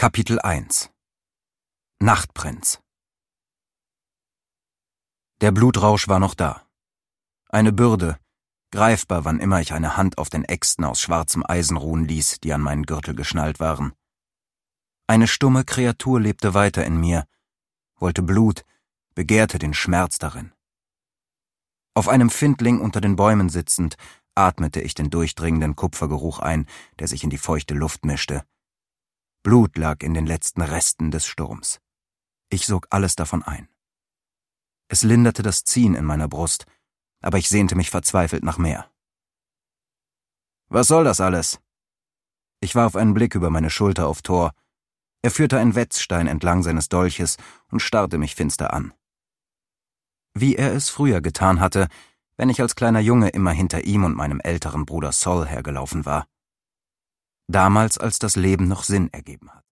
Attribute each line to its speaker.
Speaker 1: Kapitel 1 Nachtprinz. Der Blutrausch war noch da. Eine Bürde, greifbar, wann immer ich eine Hand auf den Äxten aus schwarzem Eisen ruhen ließ, die an meinen Gürtel geschnallt waren. Eine stumme Kreatur lebte weiter in mir, wollte Blut, begehrte den Schmerz darin. Auf einem Findling unter den Bäumen sitzend, atmete ich den durchdringenden Kupfergeruch ein, der sich in die feuchte Luft mischte. Blut lag in den letzten Resten des Sturms. Ich sog alles davon ein. Es linderte das Ziehen in meiner Brust, aber ich sehnte mich verzweifelt nach mehr. »Was soll das alles?« Ich warf einen Blick über meine Schulter auf Thor. Er führte einen Wetzstein entlang seines Dolches und starrte mich finster an. Wie er es früher getan hatte, wenn ich als kleiner Junge immer hinter ihm und meinem älteren Bruder Sol hergelaufen war. Damals, als das Leben noch Sinn ergeben hat.